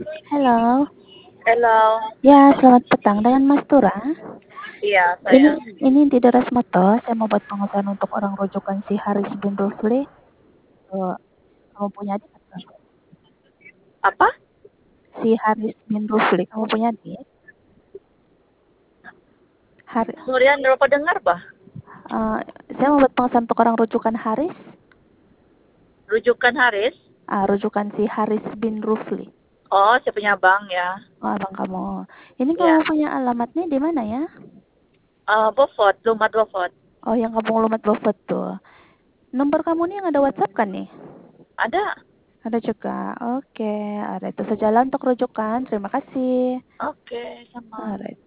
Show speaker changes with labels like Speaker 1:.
Speaker 1: Halo.
Speaker 2: Halo.
Speaker 1: Ya, selamat petang dengan Mas Tura.
Speaker 2: Iya,
Speaker 1: Ini
Speaker 2: saya.
Speaker 1: ini di Deras Moto, saya mau buat pengesahan untuk orang rujukan si Haris bin Rufli. Kamu punya adik atau?
Speaker 2: Apa?
Speaker 1: Si Haris bin Rufli, kamu punya adik?
Speaker 2: Surian berapa dengar, Bah?
Speaker 1: Saya mau buat pengesahan untuk orang rujukan Haris.
Speaker 2: Rujukan Haris?
Speaker 1: Rujukan si Haris bin Rufli.
Speaker 2: Oh, saya punya bank ya.
Speaker 1: Oh, abang kamu. Ini
Speaker 2: Ya.
Speaker 1: kamu punya alamatnya di mana ya?
Speaker 2: Bofot, Lumat Bofot.
Speaker 1: Oh, yang kampung Lumat Bofot tuh. Nomor kamu nih yang ada WhatsApp kan nih?
Speaker 2: Ada.
Speaker 1: Ada juga. Oke, ada itu sajalah untuk rujukan. Terima kasih.
Speaker 2: Oke, sama.
Speaker 1: Alright.